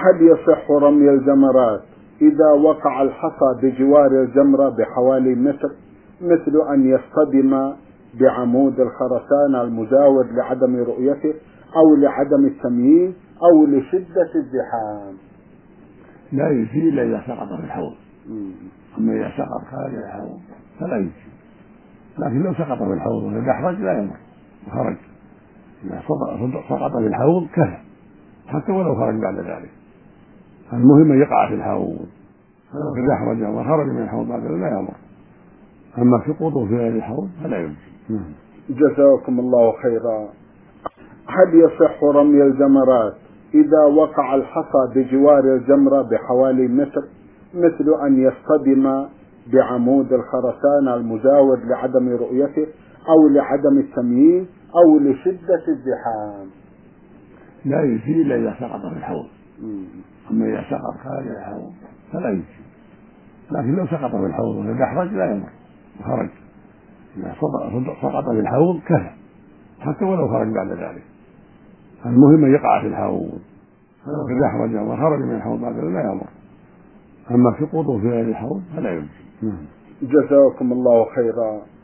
هل يصح رمي الجمرات إذا وقع الحصى بجوار الجمرة بحوالي متر، مثل أن يصطدم بعمود الخرسانة المجاور لعدم رؤيته أو لعدم التمييز أو لشدة الزحام؟ لا يجزي إلا إذا سقط في الحوض. أما إذا سقط خارج الحوض فلا يجزي، لكن لو سقط في الحوض وتدحرج لا يمر وخرج. إذا سقط في الحوض كفى حتى ولو خرج بعد ذلك، المهم أن يقع في الحوض. فلو تدحرج وخرج من الحوض بعد ذلك لا يمر، أما سقوطه في غير الحوض فلا يجزي. جزاكم الله خيرا. هل يصح رمي الجمرات إذا وقع الحصى بجوار الجمرة بحوالي متر، مثل أن يصطدم بعمود الخرسانة المجاور لعدم رؤيته أو لعدم التمييز أو لشدة الزحام؟ لا يجزي إلا إذا سقط في الحوض. أما إذا سقط خارج الحوض فلا يجزي، لكن لو سقط في الحوض وتدحرج لا يمر وخرج. إذا سقط في الحوض كفى حتى ولو خرج بعد ذلك، المهم أن يقع في الحوض. فلو تدحرج وخرج من الحوض بعد ذلك لا يمر، أما سقوطه في غير الحوض فلا يجزي. جزاكم الله خيرا.